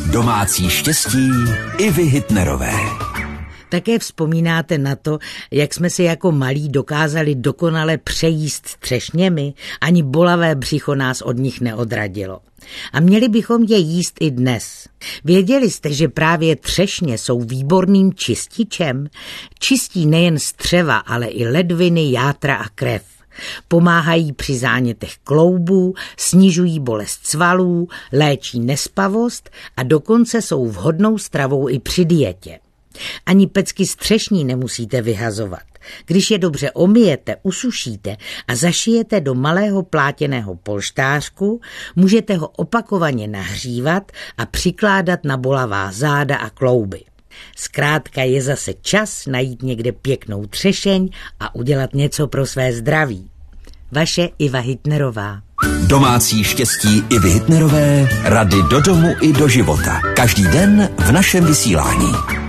Domácí štěstí Ivy Hitnerové. Také vzpomínáte na to, jak jsme si jako malí dokázali dokonale přejíst třešněmi, ani bolavé břicho nás od nich neodradilo. A měli bychom je jíst i dnes. Věděli jste, že právě třešně jsou výborným čističem? Čistí nejen střeva, ale i ledviny, játra a krev. Pomáhají při zánětech kloubů, snižují bolest svalů, léčí nespavost a dokonce jsou vhodnou stravou i při dietě. Ani pecky z třešní nemusíte vyhazovat. Když je dobře omyjete, usušíte a zašijete do malého plátěného polštářku, můžete ho opakovaně nahřívat a přikládat na bolavá záda a klouby. Zkrátka je zase čas najít někde pěknou třešeň a udělat něco pro své zdraví. Vaše Iva Hitnerová. Domácí štěstí Ivy Hitnerové, rady do domu i do života. Každý den v našem vysílání.